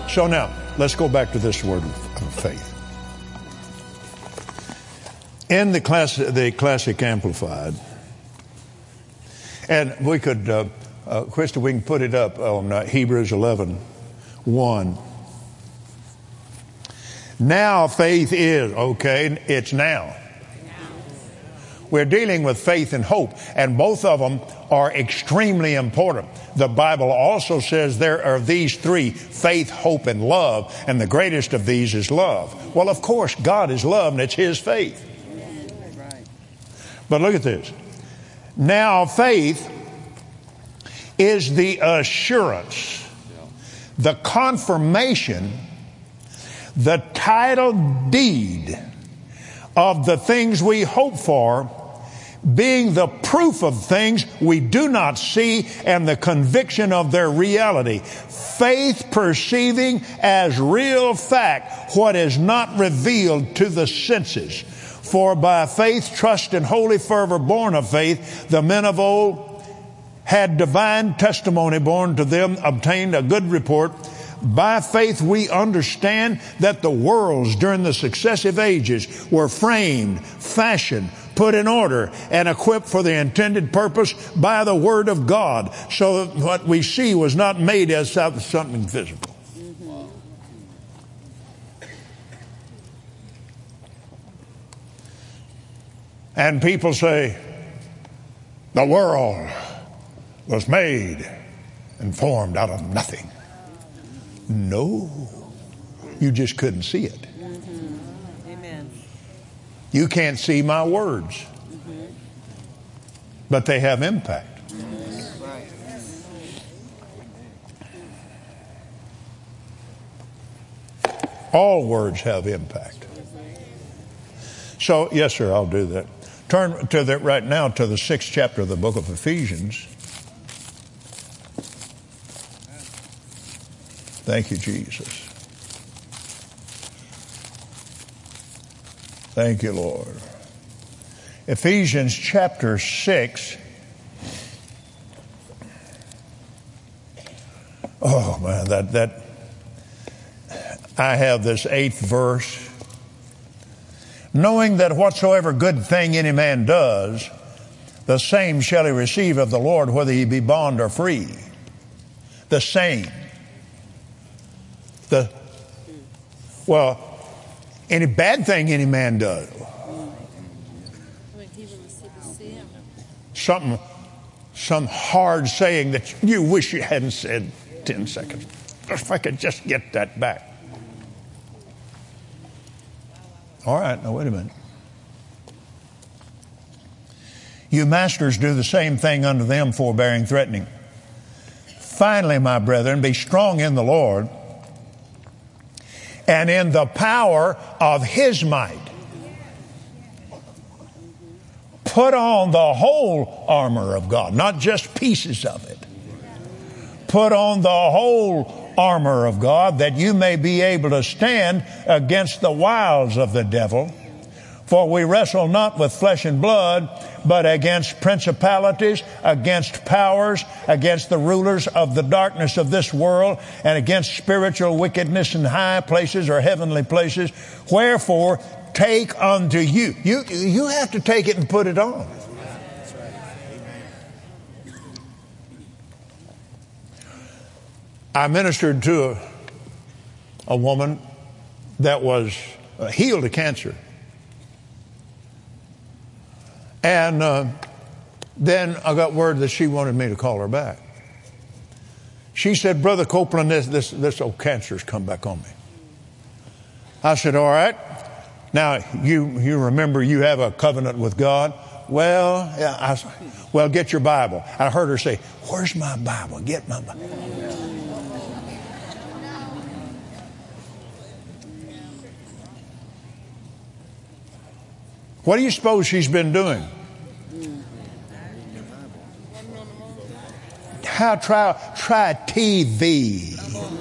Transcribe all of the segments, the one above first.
So now, let's go back to this word of faith. In the Classic Amplified, and we could, Krista, we can put it up on Hebrews 11:1. Now faith is, okay, it's now. We're dealing with faith and hope, and both of them are extremely important. The Bible also says there are these three: faith, hope, and love, and the greatest of these is love. Well, of course, God is love, and it's His faith. But look at this. Now faith is the assurance, the confirmation, the title deed of the things we hope for, being the proof of things we do not see and the conviction of their reality. Faith perceiving as real fact what is not revealed to the senses. For by faith, trust, and holy fervor born of faith, the men of old had divine testimony born to them, obtained a good report. By faith we understand that the worlds during the successive ages were framed, fashioned, put in order, and equipped for the intended purpose by the Word of God, so that what we see was not made as something physical. And people say, the world was made and formed out of nothing. No, you just couldn't see it. Mm-hmm. Amen. You can't see my words, but they have impact. Right. All words have impact. So, yes, sir, I'll do that. Turn to right now to the 6th chapter of the book of Ephesians. Thank you, Jesus. Thank you, Lord. Ephesians chapter 6. Oh, man, that I have this 8th verse. Knowing that whatsoever good thing any man does, the same shall he receive of the Lord, whether he be bond or free. The same. Any bad thing any man does. Some hard saying that you wish you hadn't said 10 seconds. If I could just get that back. All right, now wait a minute. You masters do the same thing unto them, forbearing, threatening. Finally, my brethren, be strong in the Lord and in the power of His might. Put on the whole armor of God, not just pieces of it. Put on the whole armor of God, that you may be able to stand against the wiles of the devil. For we wrestle not with flesh and blood, but against principalities, against powers, against the rulers of the darkness of this world, and against spiritual wickedness in high places or heavenly places. Wherefore, take unto you. You have to take it and put it on. I ministered to a woman that was healed of cancer. And then I got word that she wanted me to call her back. She said, Brother Copeland, this old cancer's come back on me. I said, all right. Now, you remember you have a covenant with God? Well, yeah, get your Bible. I heard her say, where's my Bible? Get my Bible. What do you suppose she's been doing? Try TV.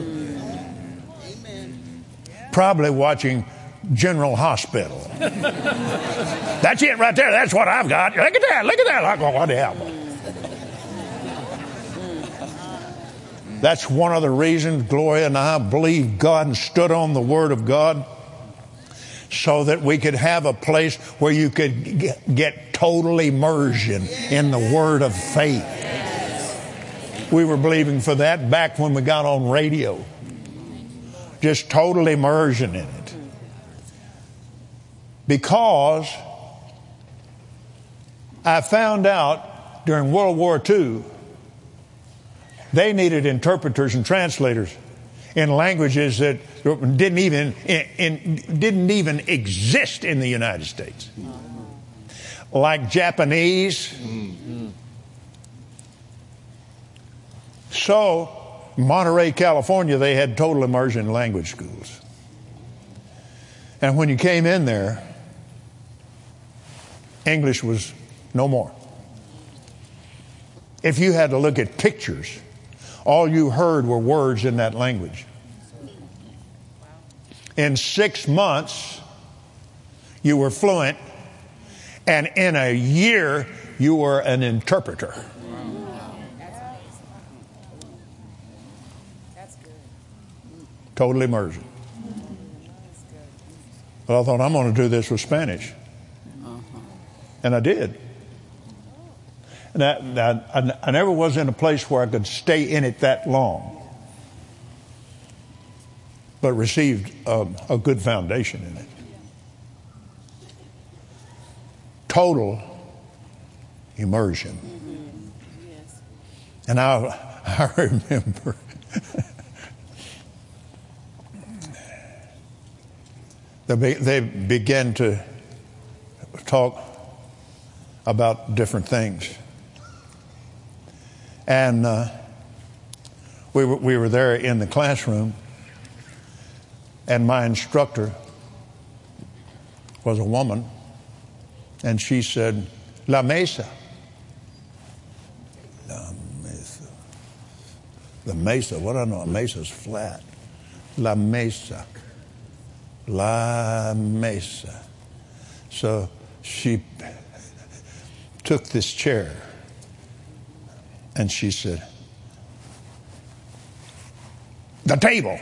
Probably watching General Hospital. That's it right there. That's what I've got. Look at that. I go, what the hell? That's one of the reasons Gloria and I believed God and stood on the Word of God, so that we could have a place where you could get total immersion in the Word of faith. We were believing for that back when we got on radio. Just total immersion in it. Because I found out during World War II, they needed interpreters and translators in languages that didn't even exist in the United States, like Japanese. So, Monterey, California, they had total immersion language schools. And when you came in there, English was no more. If you had to look at pictures, all you heard were words in that language. In 6 months, you were fluent, and in a year, you were an interpreter. Total immersion. Well, I thought, I'm going to do this with Spanish. And I did. And I never was in a place where I could stay in it that long, but received a good foundation in it. Total immersion. And I remember they began to talk about different things. And we were there in the classroom, and my instructor was a woman, and she said, "La mesa." La mesa. The mesa, what do I know? A mesa's flat. La mesa. La mesa. So she took this chair, and she said, "The table."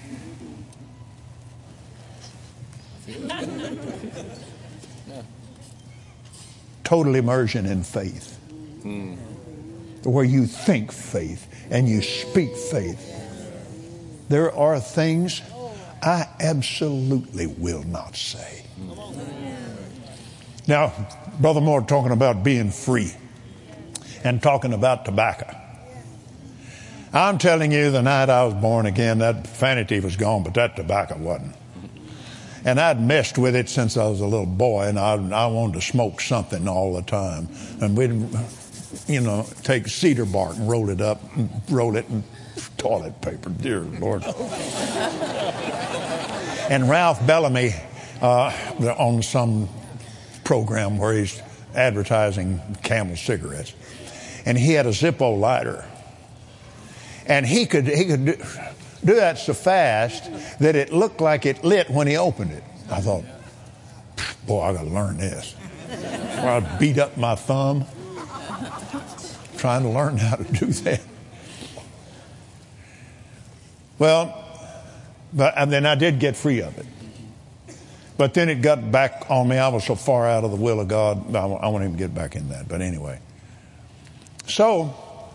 Total immersion in faith. Where you think faith and you speak faith. There are things I absolutely will not say. Now, Brother Moore talking about being free and talking about tobacco. I'm telling you, the night I was born again, that vanity was gone, but that tobacco wasn't. And I'd messed with it since I was a little boy, and I wanted to smoke something all the time. And we'd, take cedar bark and roll it up and roll it in toilet paper. Dear Lord. And Ralph Bellamy, on some program where he's advertising Camel cigarettes, and he had a Zippo lighter, and he could do that so fast that it looked like it lit when he opened it. I thought, boy, I got to learn this. So I beat up my thumb trying to learn how to do that. Well, and then I did get free of it. But then it got back on me. I was so far out of the will of God, I won't even get back in that. But anyway. So,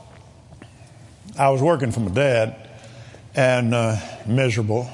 I was working for my dad, and miserable.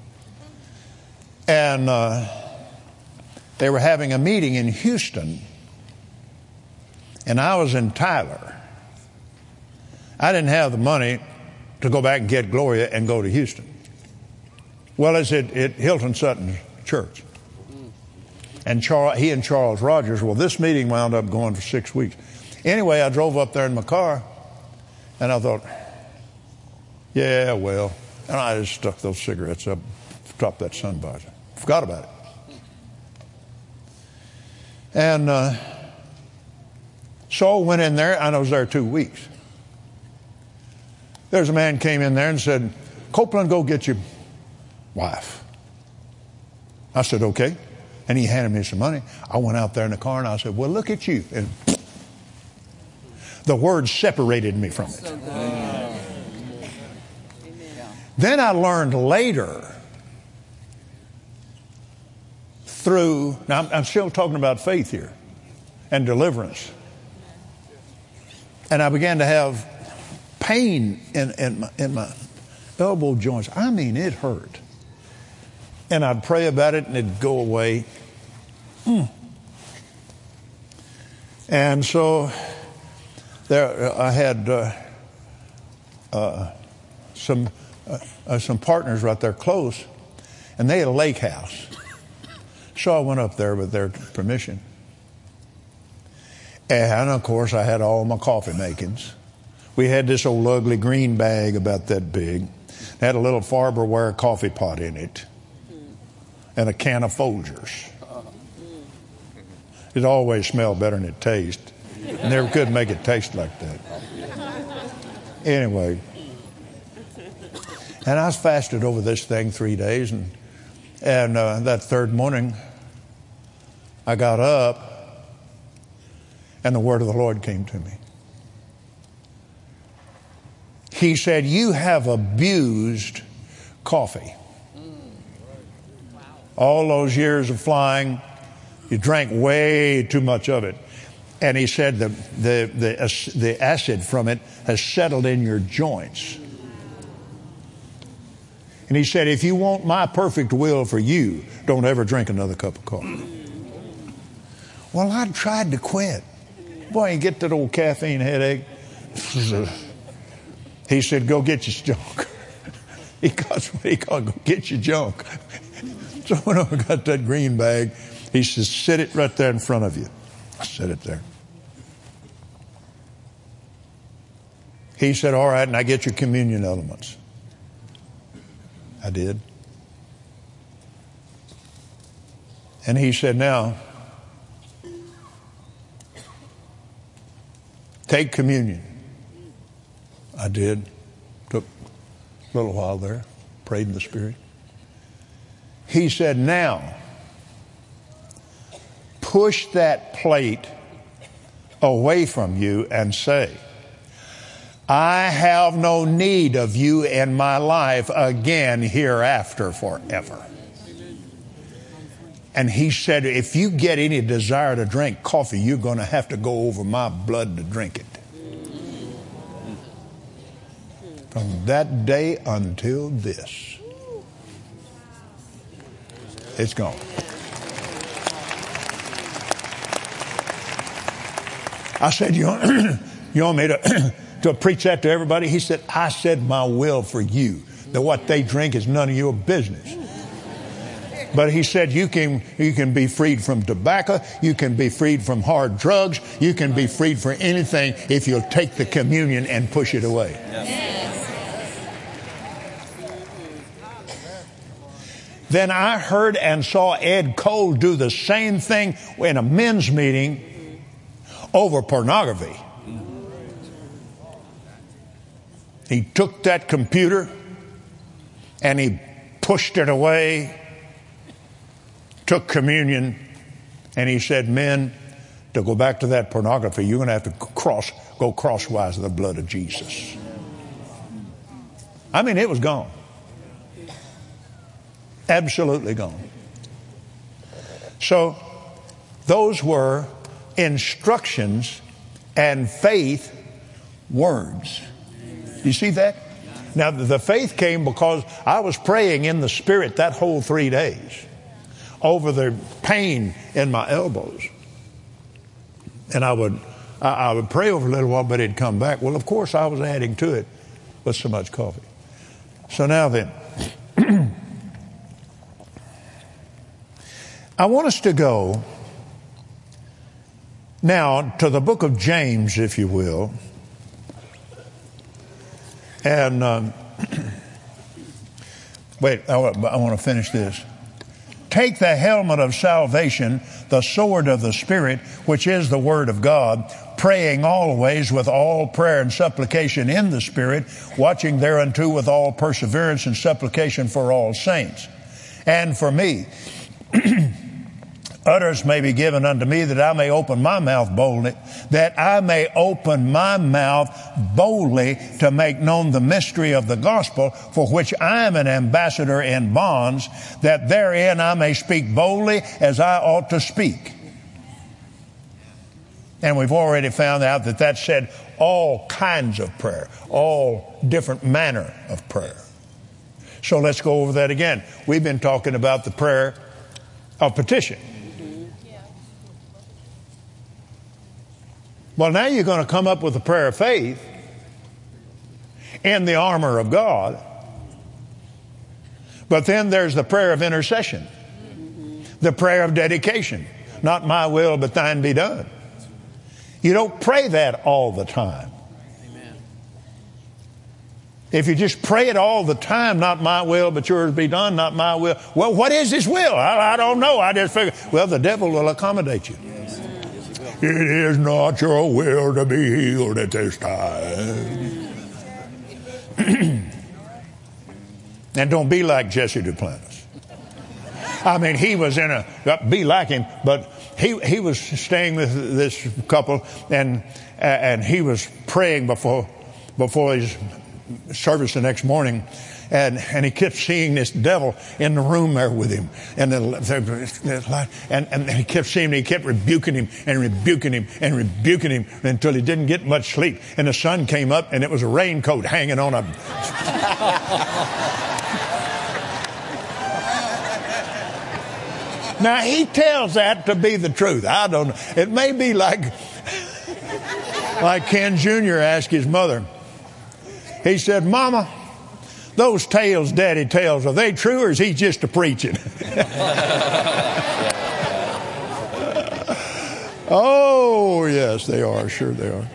And they were having a meeting in Houston, and I was in Tyler. I didn't have the money to go back and get Gloria and go to Houston. Well, it's at Hilton Sutton's church. And he and Charles Rogers, this meeting wound up going for 6 weeks. Anyway, I drove up there in my car, and I thought, yeah, well. And I just stuck those cigarettes up, dropped that sun visor. Forgot about it. And so I went in there, and I was there 2 weeks. There's a man came in there and said, "Copeland, go get your wife." I said, "Okay." And he handed me some money. I went out there in the car, and I said, "Well, look at you." And the word separated me from it. Then I learned later now I'm still talking about faith here and deliverance. And I began to have pain in my elbow joints. I mean, it hurt. And I'd pray about it and it'd go away. And so there, I had some partners right there close, and they had a lake house. So I went up there with their permission. And, of course, I had all my coffee makings. We had this old ugly green bag about that big. It had a little Farberware coffee pot in it and a can of Folgers. It always smelled better than it tasted. Never could make it taste like that. Anyway, and I fasted over this thing 3 days, and that third morning, I got up, and the word of the Lord came to me. He said, "You have abused coffee. All those years of flying, you drank way too much of it." And he said the acid from it has settled in your joints. And he said, if you want my perfect will for you, don't ever drink another cup of coffee. Well, I tried to quit. Boy, you get that old caffeine headache. He said, go get your junk. He called what he called, go get your junk. So when I got that green bag, he says, sit it right there in front of you. I set it there. He said, all right, and I get your communion elements. I did. And he said, now, take communion. I did. Took a little while there. Prayed in the Spirit. He said, now, push that plate away from you and say, I have no need of you in my life again hereafter forever. And he said, if you get any desire to drink coffee, you're going to have to go over my blood to drink it. From that day until this, it's gone. I said, you want me to preach that to everybody? He said, I said my will for you, that what they drink is none of your business. But he said, you can be freed from tobacco, you can be freed from hard drugs, you can be freed from anything if you'll take the communion and push it away. Yes. Then I heard and saw Ed Cole do the same thing in a men's meeting over pornography. He took that computer and he pushed it away, took communion, and he said, men, to go back to that pornography, you're going to have to go crosswise of the blood of Jesus. I mean, it was gone. Absolutely gone. So those were instructions and faith words. You see that? Now, the faith came because I was praying in the Spirit that whole 3 days over the pain in my elbows. And I would pray over a little while, but it'd come back. Well, of course, I was adding to it with so much coffee. So now then, I want us to go now to the book of James, if you will. And wait, I want to finish this. Take the helmet of salvation, the sword of the Spirit, which is the Word of God, praying always with all prayer and supplication in the Spirit, watching thereunto with all perseverance and supplication for all saints. And for me, Utterance may be given unto me that I may open my mouth boldly, that I may open my mouth boldly to make known the mystery of the gospel, for which I am an ambassador in bonds, that therein I may speak boldly as I ought to speak. And we've already found out that said all kinds of prayer, all different manner of prayer. So let's go over that again. We've been talking about the prayer of petition. Well, now you're going to come up with a prayer of faith in the armor of God. But then there's the prayer of intercession, the prayer of dedication. Not my will, but thine be done. You don't pray that all the time. Amen. If you just pray it all the time, not my will, but yours be done, not my will. Well, what is his will? I don't know. I just figure, well, the devil will accommodate you. It is not your will to be healed at this time. And don't be like Jesse Duplantis. I mean, he was be like him, but he was staying with this couple, and he was praying before his service the next morning. And he kept seeing this devil in the room there with him. And he kept seeing him, he kept rebuking him and rebuking him and rebuking him until he didn't get much sleep. And the sun came up and it was a raincoat hanging on a... Now, he tells that to be the truth. I don't know. It may be like Ken Jr. asked his mother. He said, Mama, those tales Daddy tells, are they true or is he just a preaching? Oh, yes, they are. Sure they are.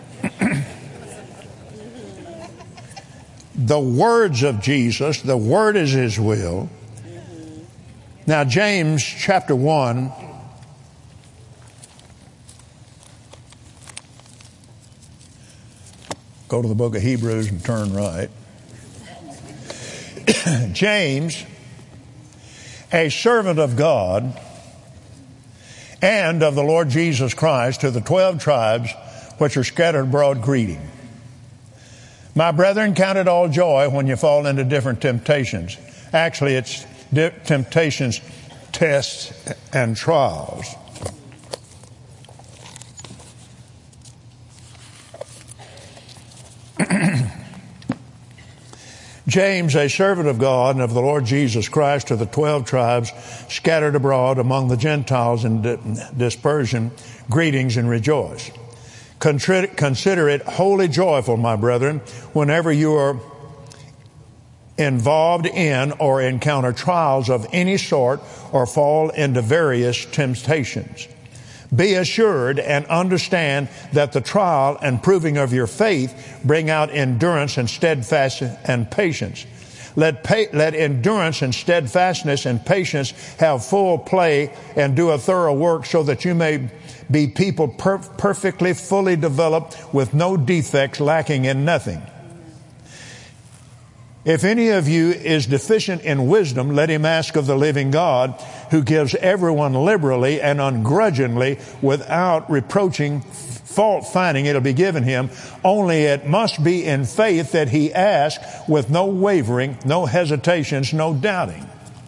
The words of Jesus, the word is his will. Now, James chapter 1. Go to the book of Hebrews and turn right. James, a servant of God and of the Lord Jesus Christ, to the 12 tribes which are scattered abroad, greeting. My brethren, count it all joy when you fall into different temptations. Actually, it's temptations, tests, and trials. James, a servant of God and of the Lord Jesus Christ, to the 12 tribes scattered abroad among the Gentiles in dispersion, greetings and rejoice. Consider it wholly joyful, my brethren, whenever you are involved in or encounter trials of any sort or fall into various temptations. Be assured and understand that the trial and proving of your faith bring out endurance and steadfastness and patience. Let endurance and steadfastness and patience have full play and do a thorough work, so that you may be people perfectly, fully developed, with no defects, lacking in nothing. If any of you is deficient in wisdom, let him ask of the living God, who gives everyone liberally and ungrudgingly without reproaching, fault finding. It'll be given him. Only it must be in faith that he asks, with no wavering, no hesitations, no doubting.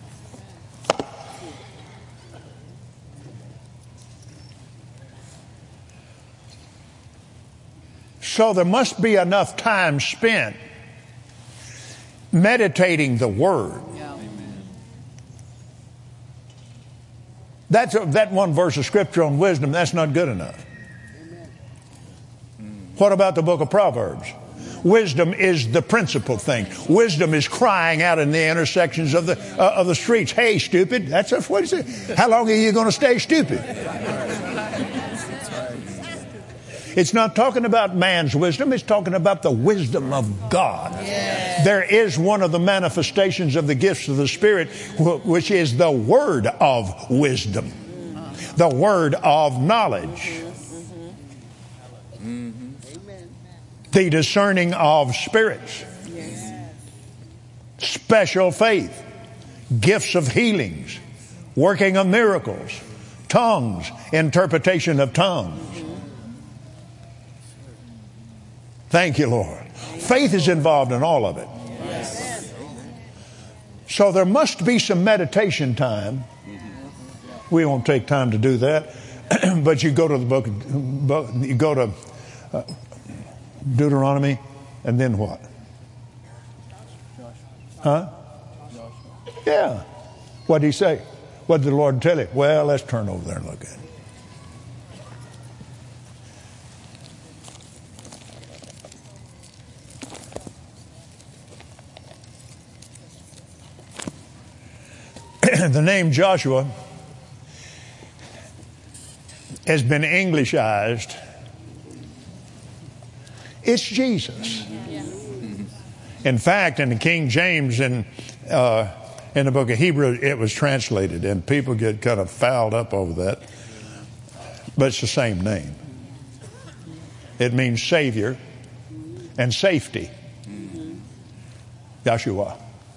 So there must be enough time spent meditating the Word. Yeah. That one verse of Scripture on wisdom, that's not good enough. Amen. What about the book of Proverbs? Wisdom is the principal thing. Wisdom is crying out in the intersections of the streets. Hey, stupid! What is it? How long are you going to stay stupid? It's not talking about man's wisdom. It's talking about the wisdom of God. Yeah. There is one of the manifestations of the gifts of the Spirit, which is the word of wisdom, the word of knowledge, the discerning of spirits, special faith, gifts of healings, working of miracles, tongues, interpretation of tongues. Thank you, Lord. Faith is involved in all of it. So there must be some meditation time. We won't take time to do that. But you go to the book, you go to Deuteronomy, and then what? Huh? Yeah. What did he say? What did the Lord tell you? Well, let's turn over there and look at it. The name Joshua has been Englishized. It's Jesus. In fact, in the King James, in the book of Hebrew, it was translated, and people get kind of fouled up over that. But it's the same name. It means Savior and safety. Joshua.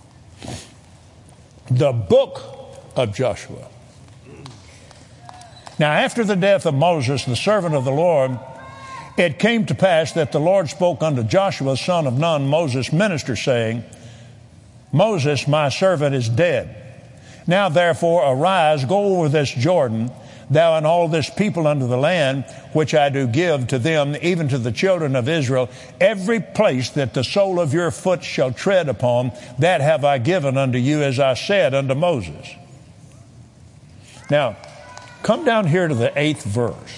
The book of Joshua. Now, after the death of Moses, the servant of the Lord, it came to pass that the Lord spoke unto Joshua, son of Nun, Moses' minister, saying, Moses, my servant, is dead. Now, therefore, arise, go over this Jordan, thou and all this people unto the land, which I do give to them, even to the children of Israel. Every place that the sole of your foot shall tread upon, that have I given unto you, as I said unto Moses. Now, come down here to the 8th verse.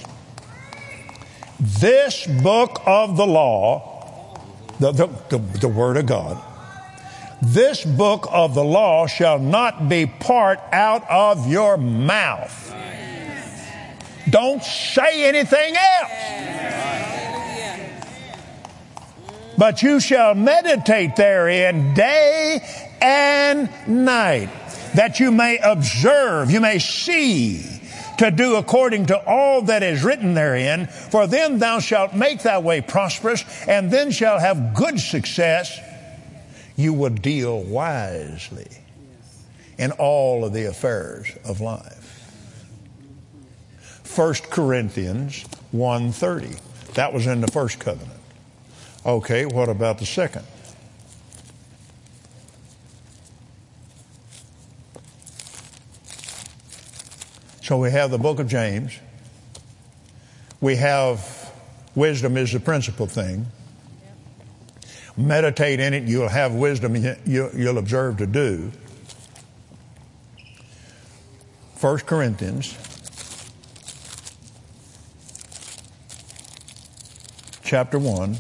This book of the law, the Word of God, this book of the law shall not depart out of your mouth. Don't say anything else. But you shall meditate therein day and night, that you may observe, you may see, to do according to all that is written therein. For then thou shalt make thy way prosperous, and then shalt have good success. You will deal wisely in all of the affairs of life. 1 Corinthians 1:30. That was in the first covenant. Okay, what about the second? So we have the book of James. We have wisdom is the principal thing. Meditate in it. You'll have wisdom you'll observe to do. 1 Corinthians chapter 1,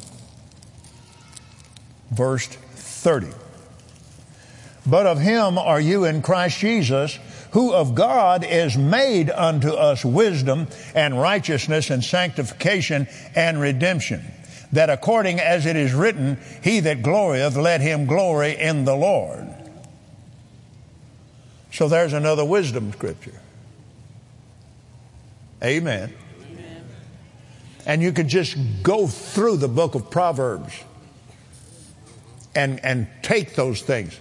verse 30. But of him are you in Christ Jesus, who of God is made unto us wisdom and righteousness and sanctification and redemption, that according as it is written, he that glorieth, let him glory in the Lord. So there's another wisdom scripture. Amen. Amen. And you could just go through the book of Proverbs and take those things.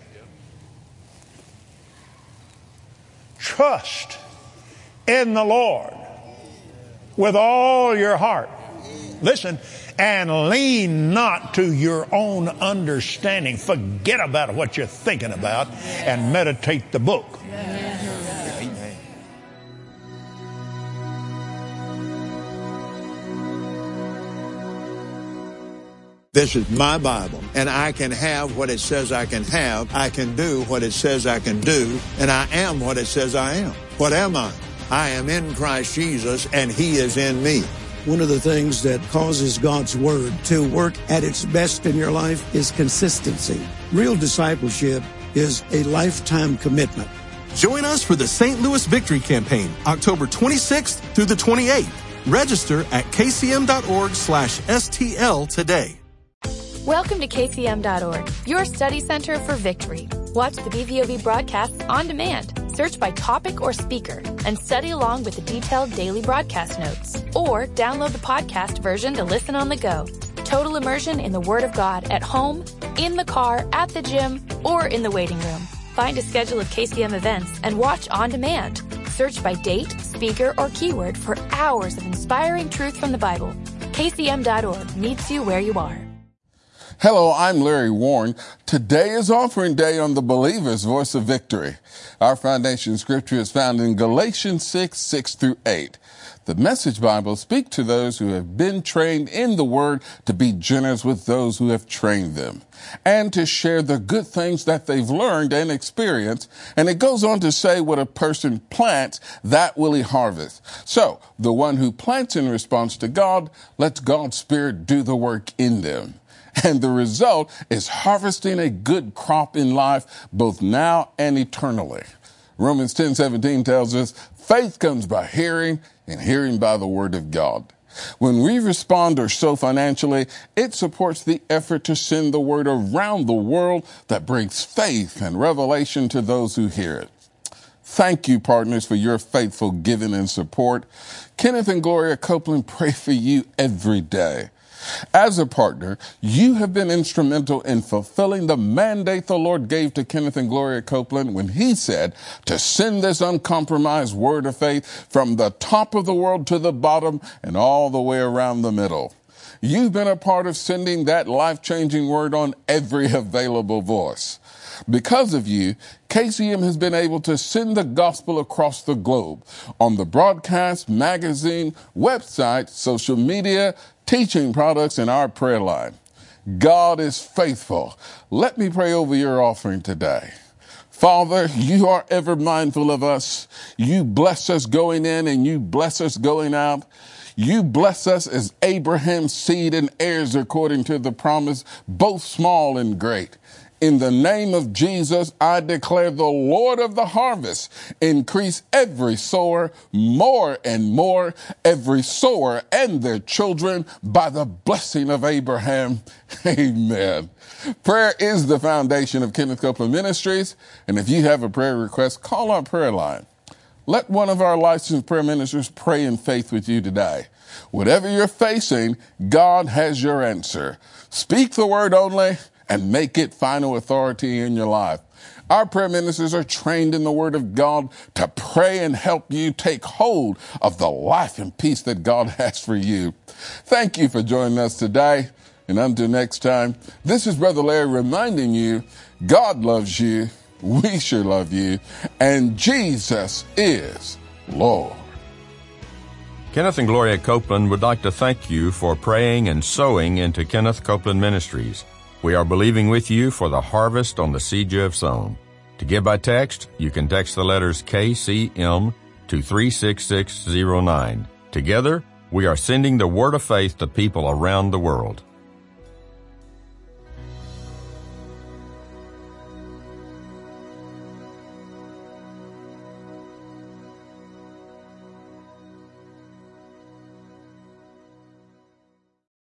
Trust in the Lord with all your heart. Listen, and lean not to your own understanding. Forget about what you're thinking about and meditate the book. This is my Bible, and I can have what it says I can have. I can do what it says I can do, and I am what it says I am. What am I? I am in Christ Jesus, and He is in me. One of the things that causes God's Word to work at its best in your life is consistency. Real discipleship is a lifetime commitment. Join us for the St. Louis Victory Campaign, October 26th through the 28th. Register at kcm.org/STL today. Welcome to KCM.org, your study center for victory. Watch the BVOV broadcasts on demand. Search by topic or speaker and study along with the detailed daily broadcast notes. Or download the podcast version to listen on the go. Total immersion in the Word of God at home, in the car, at the gym, or in the waiting room. Find a schedule of KCM events and watch on demand. Search by date, speaker, or keyword for hours of inspiring truth from the Bible. KCM.org meets you where you are. Hello, I'm Larry Warren. Today is offering day on the Believer's Voice of Victory. Our foundation scripture is found in Galatians 6:6-8. The Message Bible speaks to those who have been trained in the Word to be generous with those who have trained them and to share the good things that they've learned and experienced. And it goes on to say what a person plants, that will he harvest. So the one who plants in response to God lets God's Spirit do the work in them. And the result is harvesting a good crop in life, both now and eternally. Romans 10:17 tells us, faith comes by hearing, and hearing by the word of God. When we respond or sow financially, it supports the effort to send the word around the world that brings faith and revelation to those who hear it. Thank you, partners, for your faithful giving and support. Kenneth and Gloria Copeland pray for you every day. As a partner, you have been instrumental in fulfilling the mandate the Lord gave to Kenneth and Gloria Copeland when he said to send this uncompromised word of faith from the top of the world to the bottom and all the way around the middle. You've been a part of sending that life-changing word on every available voice. Because of you, KCM has been able to send the gospel across the globe on the broadcast, magazine, website, social media, teaching products, and our prayer line. God is faithful. Let me pray over your offering today. Father, you are ever mindful of us. You bless us going in and you bless us going out. You bless us as Abraham's seed and heirs according to the promise, both small and great. In the name of Jesus, I declare the Lord of the harvest increase every sower more and more, every sower and their children by the blessing of Abraham. Amen. Prayer is the foundation of Kenneth Copeland Ministries. And if you have a prayer request, call our prayer line. Let one of our licensed prayer ministers pray in faith with you today. Whatever you're facing, God has your answer. Speak the word only and make it final authority in your life. Our prayer ministers are trained in the Word of God to pray and help you take hold of the life and peace that God has for you. Thank you for joining us today. And until next time, this is Brother Larry reminding you, God loves you, we sure love you, and Jesus is Lord. Kenneth and Gloria Copeland would like to thank you for praying and sowing into Kenneth Copeland Ministries. We are believing with you for the harvest on the seed you have sown. To give by text, you can text the letters KCM to 36609. Together, we are sending the word of faith to people around the world.